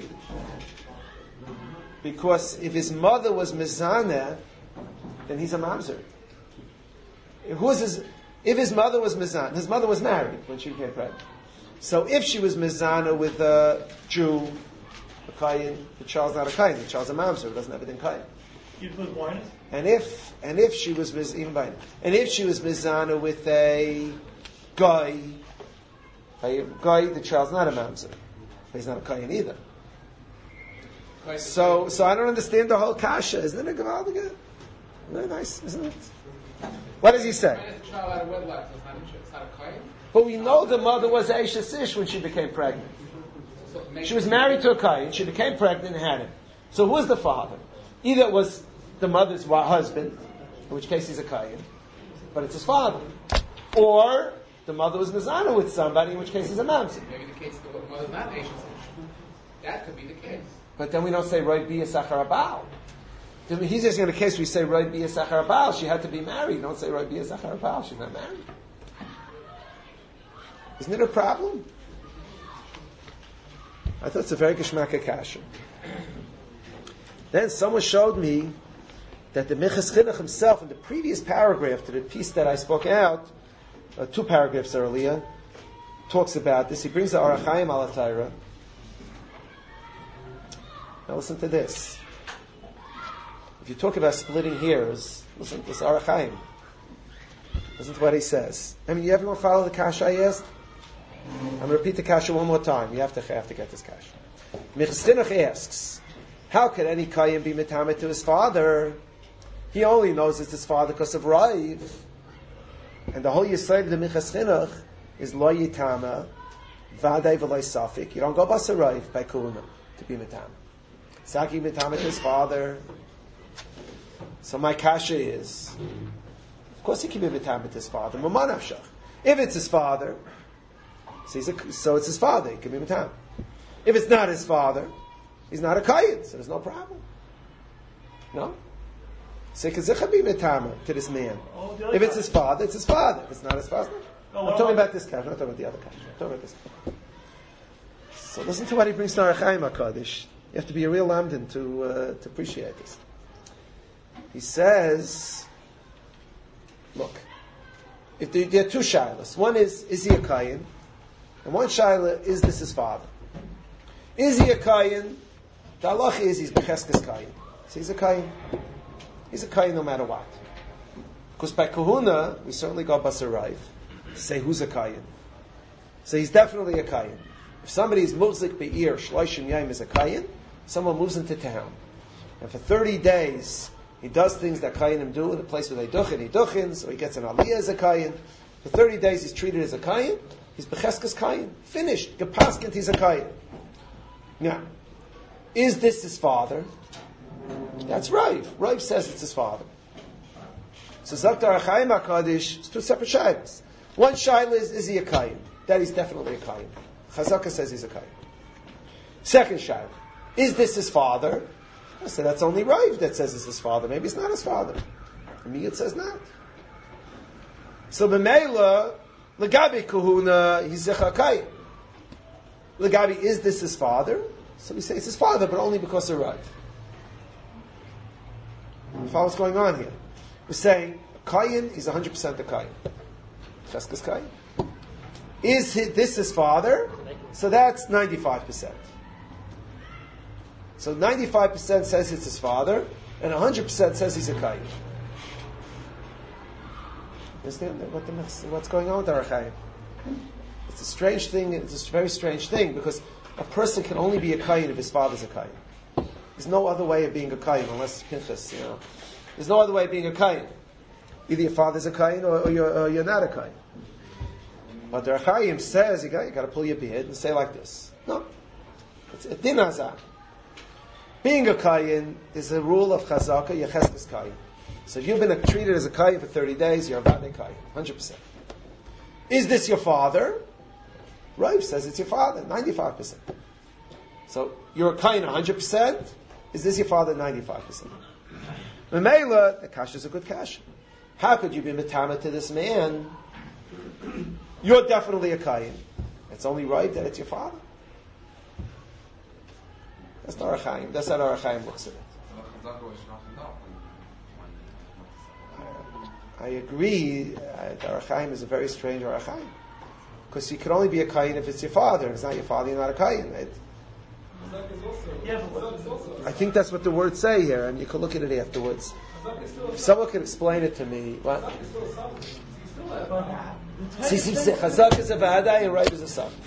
[SPEAKER 1] Because if his mother was mizaneh, then he's a mamzer. Who is his? If his mother was mizaneh, his mother was married when she became pregnant. So if she was mizana with a Jew, a kain, the child's not a kain, the child's a mamzer, it doesn't have it in kain.
[SPEAKER 4] You put wine.
[SPEAKER 1] And if and if she was miz, even by and if she was mizana with a guy, a guy, the child's not a mamzer, but he's not a kain either. So so I don't understand the whole kasha. Isn't it a gewaldige? Very nice, isn't it? What does he say? But we know the mother was Eishes Ish when she became pregnant. She was married to a Kayin, she became pregnant and had him. So who was the father? Either it was the mother's husband, in which case he's a Kayin, but it's his father. Or the mother was Mizana with somebody, in which case he's a Mamzer.
[SPEAKER 3] Maybe the case the mother's not Eishes Ish. That could be the case.
[SPEAKER 1] But then we don't say Roy Bia Sachar Abal. He's just in a case we say Roy Bia Sachar Abal, she had to be married. Don't say Roy Bia Sachar Abal, she's not married. Isn't it a problem? I thought it's a very geschmacka kasha. Then someone showed me that the Minchas Chinuch himself, in the previous paragraph to the piece that I spoke out, uh, two paragraphs earlier, talks about this. He brings the Orach Chaim al Atayra. Now listen to this. If you talk about splitting hairs, listen to this Orach Chaim. Listen to what he says. I mean, you everyone follow the kasha I asked? I'm going to repeat the kasha one more time. You have to have to get this kasha. Minchas Chinuch asks, how could any Kayin be mitamet to his father? He only knows it's his father because of Raiv. And the whole Yisrael of the Minchas Chinuch is Lo Yitama, Vadei V'Lo Safik. You don't go basa Raiv by Kuhuna to be mitamet. Saki mitamet to his father. So my kasha is, of course he can be mitamet to his father. Mamanavshach. If it's his father, so, he's a, so it's his father, he can be mitamet. If it's not his father, he's not a Kayin, so there's no problem. No? So he can be mitamet to this man.
[SPEAKER 4] Oh,
[SPEAKER 1] if it's his father, it's his father. If it's not his father,
[SPEAKER 4] no,
[SPEAKER 1] I'm talking about this kasha, I'm not talking about the other kasha. I'm talking about this. So listen to what he brings to Arachaim HaKadosh. You have to be a real lamdan to uh, to appreciate this. He says, look, if there, there are two shilas. One is, is he a Kayin? And one shaila, is this his father? Is he a Kayin? The halach is he's Becheskes Kayin. So he's a Kayin. He's a Kayin no matter what. Because by Kahuna, we certainly got Basarayv to say who's a Kayin. So he's definitely a Kayin. If somebody is Muzik Be'ir, Shloishim Yaim is a Kayin, someone moves into town. And for thirty days, he does things that Kayinim do in the place where they duchin, he duchins, or he gets an aliyah as a Kayin. For thirty days, he's treated as a Kayin. He's Becheskes Kayin. Finished. Gepaskent, he's a Kayin. Now, is this his father? That's Rav. Rav says it's his father. So Zaktar Achaim HaKadosh, it's two separate shaylas. One shayla is, is he a Kayin? That he's definitely a Kayin. Chazaka says he's a Kayin. Second shayla, is this his father? I say that's only Rav that says it's his father. Maybe it's not his father. For me it says not. So B'meila, L'gabi Kahuna, he's a Kayin. L'gabi, is this his father? So we say it's his father, but only because of Rav. You follow what's going on here? We're saying Kayin, he's one hundred percent a Kayin. Cheskes Kayin. Is he, this his father? So that's ninety-five percent. So ninety-five percent says it's his father, and one hundred percent says he's a Kayin. Understand what the, what's going on with Arachaim? It's a strange thing, it's a very strange thing, because a person can only be a Kayin if his father's a Kayin. There's no other way of being a Kayin unless it's Pinchas, you know. There's no other way of being a Kayin. Either your father's a Kayin or, or, you're, or you're not a Kayin. But the Arachaim says you got, you got to pull your beard and say like this. No. It's a din hazah. Being a Kayin is a rule of Chazaka, Yecheskes Kayin. So if you've been treated as a Kayin for thirty days, you're a Vadei Kayin. one hundred percent. Is this your father? Rav says it's your father, ninety-five percent. So you're a Kayin one hundred percent. Is this your father, ninety-five percent? Memela, the kasha is a good kasha. How could you be metama to this man? You're definitely a Kayin. It's only right that it's your father. That's the Arachaim. That's how the Arachaim looks at it. I, I agree. Uh, the Arachaim is a very strange Arachaim. Because you can only be a Kayin if it's your father. If it's not your father, you're not a Kayin. Right? I think that's what the words say here, and you can look at it afterwards. If someone can explain it to me, what? See, see, see, Chazak is a Vadai and Rav is a son.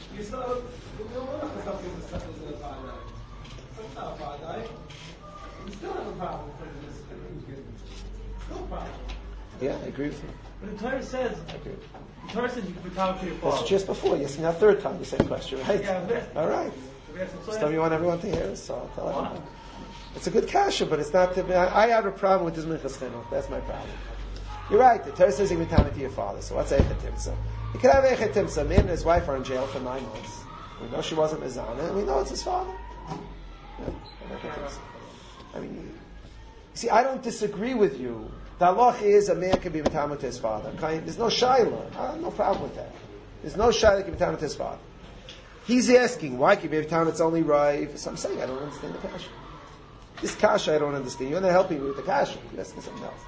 [SPEAKER 1] Yeah, I agree with you.
[SPEAKER 4] But the Torah says, the Torah says you can be powerful to your father.
[SPEAKER 1] That's just before. Yes, now third time the same question, right?
[SPEAKER 4] Yeah,
[SPEAKER 1] all right. So you want everyone to hear, so I'll tell everyone. It's a good kasha, but it's not. The, I, I have a problem with this minchas chinuch. That's my problem. You're right. The Torah says you can tell it to your father. So what's eichet timsa? You can have eichet timsa. A man and his wife are in jail for nine months. We know she wasn't mizana, and we know it's his father. Yeah, I mean, you see, I don't disagree with you. The halach is a man can be mitamet to his father. There's no shaila. I have no problem with that. There's no shaila can be mitamet to his father. He's asking, why can you be mitamet? It's only Rav. So I'm saying, I don't understand the kasha. This kasha I don't understand. You're not helping me with the kasha. You're asking something else.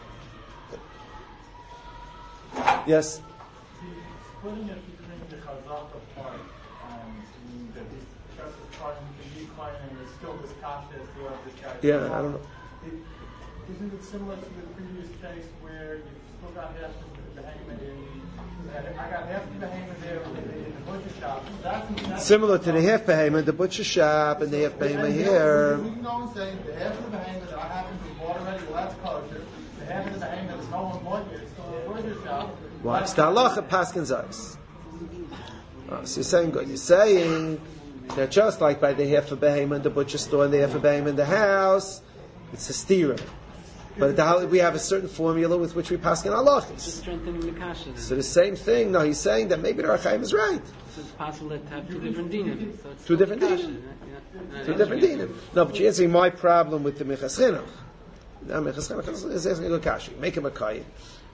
[SPEAKER 1] Yes?
[SPEAKER 4] Putting it between the Chazaka part and the Chazaka part and the Yukon and there's still this kasha, still have this kasha.
[SPEAKER 1] Yeah, I don't know.
[SPEAKER 4] isn't it similar to the previous case where you still got half the behemoth in, I got half the behemoth there in the, in the butcher shop. That's, that's
[SPEAKER 1] Similar to the half behemoth, the butcher shop, and the half behemoth here.
[SPEAKER 4] We can go and say the half of the behemoth that I happen to have bought already, well, that's kosher. The half of the behemoth that no one bought yet, it's still in the butcher shop.
[SPEAKER 1] Watch the halacha paskin zayis. Oh, so you're saying good. You're saying that just like by the half of behemoth in the butcher store and the half of behemoth in the house, it's a stira. But the, we have a certain formula with which we paskin halachas.
[SPEAKER 5] Strengthening the kasha.
[SPEAKER 1] So the same thing. No, he's saying that maybe the Archaim is right.
[SPEAKER 5] So it's possible to have two different dinim. So it's
[SPEAKER 1] Two different
[SPEAKER 5] kasha,
[SPEAKER 1] dinim.
[SPEAKER 5] right?
[SPEAKER 1] Two different dinim. No, but you're answering my problem with the Minchas Chinuch. The Minchas Chinuch is asking a kashi. Make him a kayin.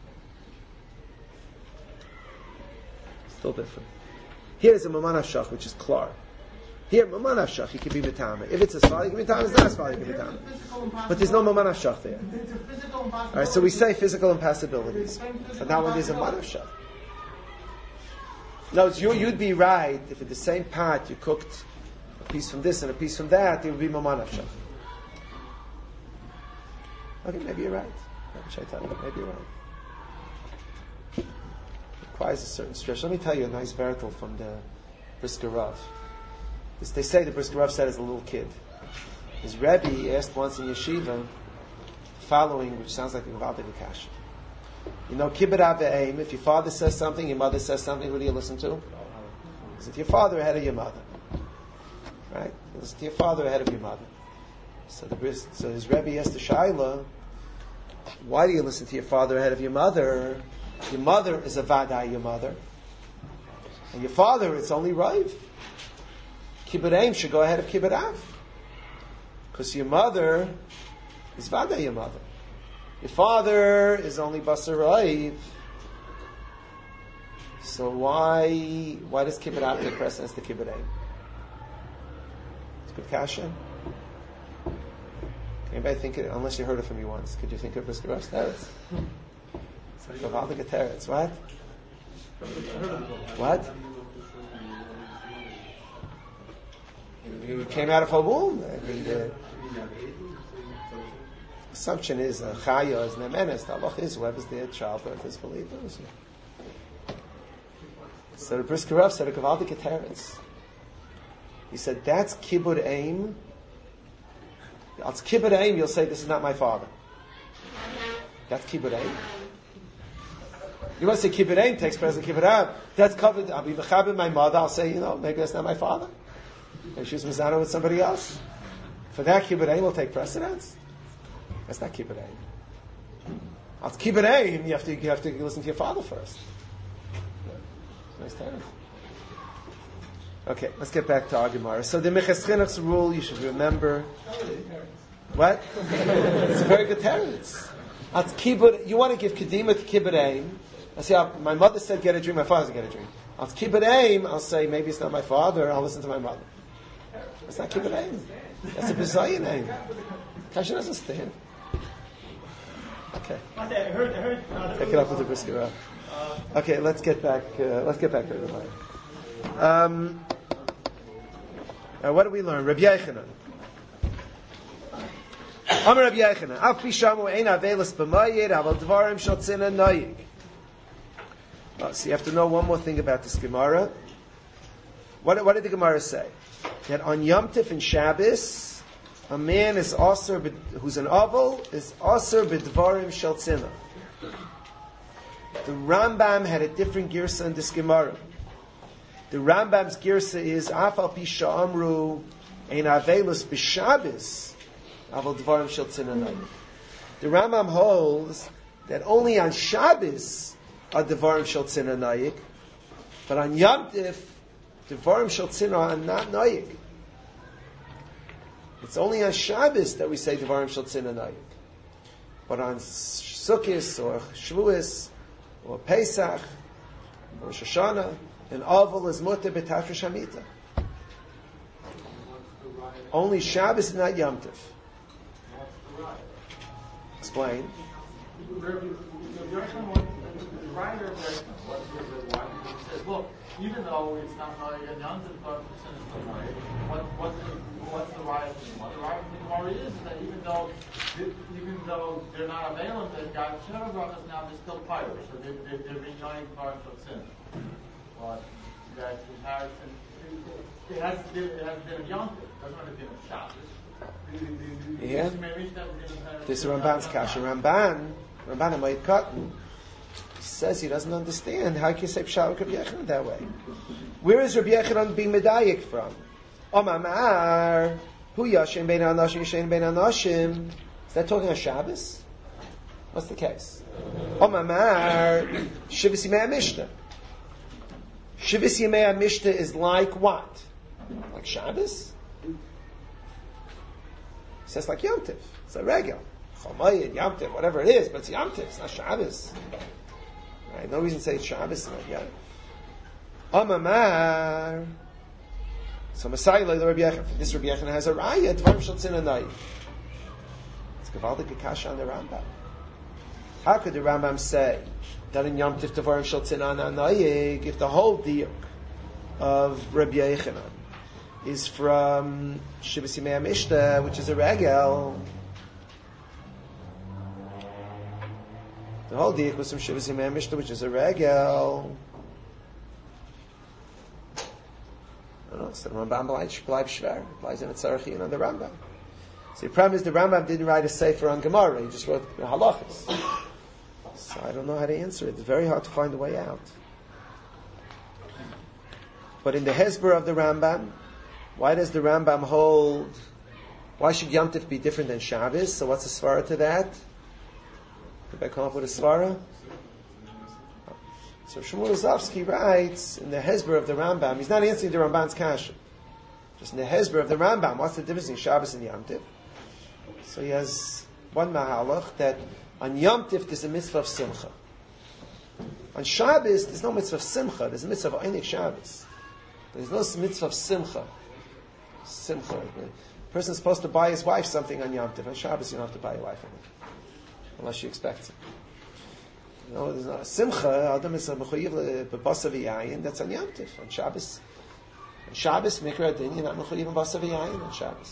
[SPEAKER 1] Still different. Here's a Maman Hashach, which is klar. Here, Maman Hashach, he can be Mitama. If it's a Sfali, he can be Mitama. If it's not a Sfali, he can be Mitama. But there's no Maman Hashach there. Alright, so we say physical impassibilities. But now when there's a Maman Hashach. No, it's you, you'd be right if in the same pot you cooked a piece from this and a piece from that, it would be Maman Hashach. Okay, maybe you're right. Maybe should I tell you? Maybe you're right. Requires a certain stretch. Let me tell you a nice verital from the Brisker Rav. This, they say the Brisker Rav said as a little kid. His Rebbe asked once in yeshiva the following, which sounds like a Gavaldik Akash. You know, kibbut av ve'eim, if your father says something, your mother says something, who do you listen to? Listen to your father ahead of your mother. Right? You listen to your father ahead of your mother. So the so his Rebbe asked the Shaila, why do you listen to your father ahead of your mother? Your mother is a vaday, your mother. And your father, it's only Raiv. Kibbut Eim should go ahead of Kibbut Av. Because your mother is vaday, your mother. Your father is only Basar Raiv. So why why does Kibbut Av take precedence to Kibbut Eim? It's good kasha. Anybody think it, unless you heard it from me once, could you think of Brisker Rav's teretz? Gavaldik teretz, what? What? You came out of her womb. I mean, the assumption is uh, Chaya is Nemenes. The halach is whoever's their childbirth is believers. So the Brisker Rav said a Gavaldik teretz. He said that's Kibbut Eim. It's Kibbut Eim, you'll say, this is not my father. That's Kibbut Eim. You want to say Kibbut Eim takes precedence Kibbut Av. That's covered. I'll be mechaber my mother. I'll say, you know, maybe that's not my father. Maybe she was mizana with somebody else. For that, Kibbut Eim will take precedence. That's not Kibbut Eim. It's Kibbut Eim. You have to you have to listen to your father first. Yeah. Nice time. Okay, let's get back to our Gemara. So the Minchas Chinuch's rule, you should remember. What? It's a very good teretz. At kibbut, you want to give kedima to kibbut aim. I say, oh, my mother said get a dream, my father said get a dream. At kibbut aim, I'll say maybe it's not my father. I'll listen to my mother. That's not kibbut aim. That's a bizayin aim. Kasha doesn't stand. Okay. Take it up with the Brisker Rav. Okay, let's get back. Uh, let's get back to the Gemara. Um, uh, what do we learn? Rabbi Yochanan. Amar Rabbi Yochanan. Af pishamu ein avelis b'mayir aval dvarim shotzina noyig. So you have to know one more thing about this Gemara. What, what did the Gemara say? That on Yom Tif and Shabbos, a man is aser who's an aval is aser b'dvarim shotzina. The Rambam had a different girsa in this Gemara. The Rambam's girsa is afal pisha amru ein avelus b'Shabbos aval dvarim shel tzina. The Rambam holds that only on Shabbos are dvarim shel tzina nayik, but on Yom Tif, dvarim shel tzina are not nayik. It's only on Shabbos that we say dvarim shel tzina nayik, but on Sukkos or Shavuos or Pesach or Rosh Hashanah, an aval is mutter b'tashrish hamita. Only Shabbos, not Yom Tif. Explain.
[SPEAKER 4] The writer what says, look, even though it's not like a young to but what what's the what's the right thing? What the right thing Gemara is is that even though even though they're not available, they've got Sheva brothers now, they're still pirates, so they they they're being joined part of sin. But that comparison it has been it has been a young thing, it doesn't have been a Shabbos.
[SPEAKER 1] Yeah. This is Ramban's kasha. Ramban, Ramban Amayit Cotton says he doesn't understand how can you say Pshat with Rabbi Yechanan that way. Where is Rabbi Yechanan being medayik from? Omamar, hu yashin bein anashim yashin bein anashim. Is that talking about Shabbos? What's the case? Omamar, Shivas Yimei Mishnah. Shivas Yimei Mishnah is like what? Like Shabbos? It says like Yom Tiv. It's a regel. Chomayid, Yom Tiv, whatever it is, but it's Yom Tiv. It's not Shabbos. Right? No reason to say it's Shabbos. Not yet. Amamar. So Masai like the Rabbi Yechanan. This Rabbi Yechanan has a raya. Dvarim shel tzin anayik. It's Gavaldik Kasha on the Rambam. How could the Rambam say that in Yom Tiv Dvarim shel tzin anayik if the whole diuk of Rabbi Yechanan is from Shivas Yimei Mishnah, which is a regel? The whole diuk was from Shivas Yimei Mishnah, which is a regel. I don't know. So the Rambam bleibt schwer. Applies in a tzarachi and on the Rambam. So the problem is the Rambam didn't write a sefer on Gemara. He just wrote halachas. So I don't know how to answer it. It's very hard to find a way out. But in the Hezbollah of the Rambam, why does the Rambam hold? Why should Yom Tif be different than Shabbos? So what's the svara to that? Did I come up with a svara? So Shmuel Rozovsky writes in the Hezbollah of the Rambam. He's not answering the Ramban's kasha. Just in the Hezbollah of the Rambam, what's the difference between Shabbos and Yom Tif? So he has one mahalach that on Yom Tif there's a mitzvah of simcha. On Shabbos there's no mitzvah of simcha. There's a mitzvah of einik Shabbos. There's no mitzvah of simcha. Simcha. A person is supposed to buy his wife something on Yom Tif. On Shabbos you don't have to buy your wife anything, unless she expects it. You know, there's not a simcha. Adam is a mechuyev b'basa v'yayin. That's on Yom Tif. On Shabbos, on Shabbos, mikra adin, you're not mechuyev b'basa v'yayin on Shabbos.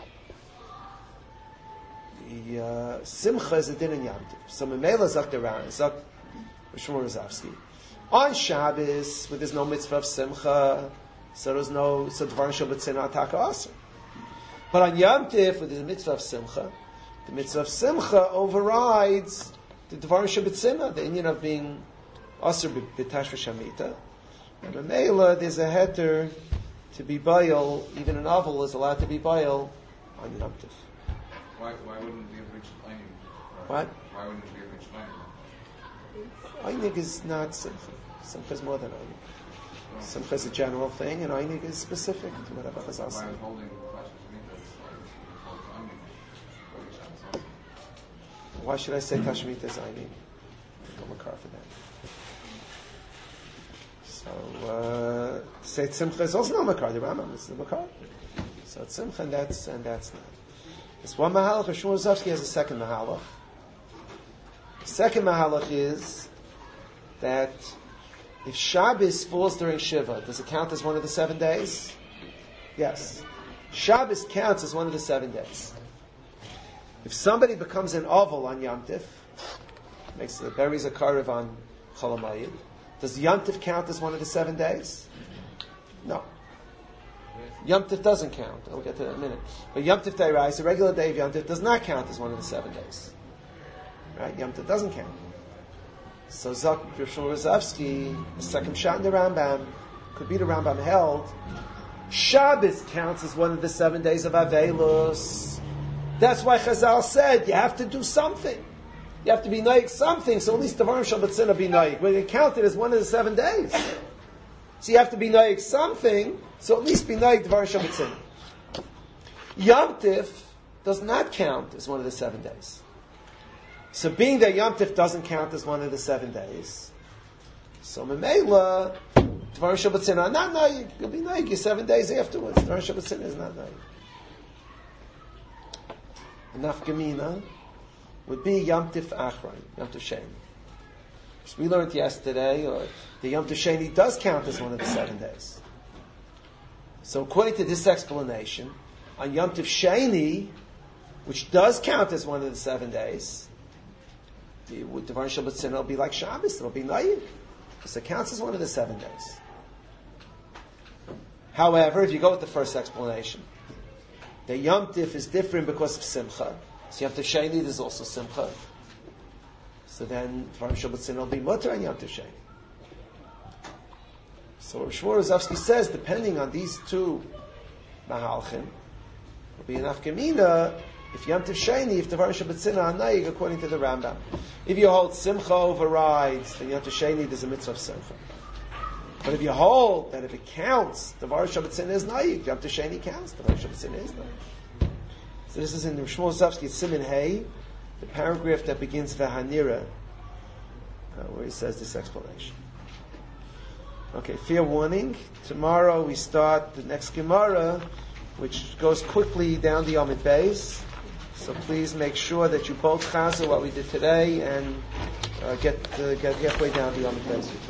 [SPEAKER 1] The uh, simcha is a din in Yom Tif. So memela zak deran zak Shmuel Rozovsky. On Shabbos, where there's no mitzvah of simcha, so there's no so dvarim shel b'tzina ataka aser. But on Yom Tif, where there's a mitzvah of simcha, the mitzvah of simcha overrides the dvarim shel b'tzina, the Indian of being aser b'tash v'shamita. And on Meila, there's a heter to be bayil, even an oval is allowed to be bayil on Yom Tif.
[SPEAKER 3] Why, why wouldn't it be a rich lining?
[SPEAKER 1] What?
[SPEAKER 3] Why wouldn't it be a rich lining?
[SPEAKER 1] Einig is not simcha. Simcha is more than einig. Simcha is a general thing, and einig is specific to whatever Chazal said.
[SPEAKER 3] Why I'm holding Tasha Shemitah, it's like,
[SPEAKER 1] Why should I say Tashmita is einig? No makar for that. So, uh, say simcha is also no makar. The Rambam is the makar. So it's simcha, and that's and that's not. It's one mahalach. Shmuel Rozovsky has a second mahalach. The second mahalach is that if Shabbos falls during Shiva, does it count as one of the seven days? Yes. Shabbos counts as one of the seven days. If somebody becomes an oval on Yom Tif, makes the buries a karev on Chol Hamoed, does Yom Tif count as one of the seven days? No. Yom Tif doesn't count. I'll get to that in a minute. But Yom Tif Deirais, the regular day of Yom Tif, does not count as one of the seven days. Right? Yom Tif doesn't count. So Zak Shmuel Rozovsky, the second shot in the Rambam, could be the Rambam held. Shabbos counts as one of the seven days of Avelos. That's why Chazal said you have to do something. You have to be naik something, so at least the Dvarim shel b'tzina be naik. We're going to count it as one of the seven days. So you have to be naik something, so at least be naik Dvarim shel b'tzina. Yom Tif does not count as one of the seven days. So being that Yom Tif doesn't count as one of the seven days, so Memela, Dvarim shel b'tzina are not naik. You'll be naik seven days afterwards. Dvarim shel b'tzina is not naik. Nafkamina, would be Yom Tif Achron, Yom Tif Sheni. So we learned yesterday, or the Yom Tif Sheni does count as one of the seven days. So according to this explanation, on Yom Tif Sheni, which does count as one of the seven days, the Devar Shabbat Sin will be like Shabbos, it'll be Nayib. So it counts as one of the seven days. However, if you go with the first explanation, the Yom Tif is different because of Simcha. So Yom Tif Sheni, there's also Simcha. So then, Devar Shabbat Sin will be Mutter and Yom Tif Sheni. So Rav Shmuel Rozovsky says, depending on these two Mahalchim, will be an Afkamina if Yom Tif Sheni, if Devar Shabbat Sin are Nayig, according to the Rambam. If you hold Simcha overrides, then Yom Tif Sheni, there's a mitzvah of Simcha. But if you hold that if it counts, Devar Shabbat Sin is Nayig, Yom Tif Sheni counts, Devar Shabbat Sin is Nayig. So this is in Rav Shmuel Rozovsky, Siman Hay, the paragraph that begins V'hanira, uh, where he says this explanation. Okay, fair warning. Tomorrow we start the next Gemara, which goes quickly down the Amid base. So please make sure that you both chazer what we did today and uh, get uh, get halfway down the Amid base.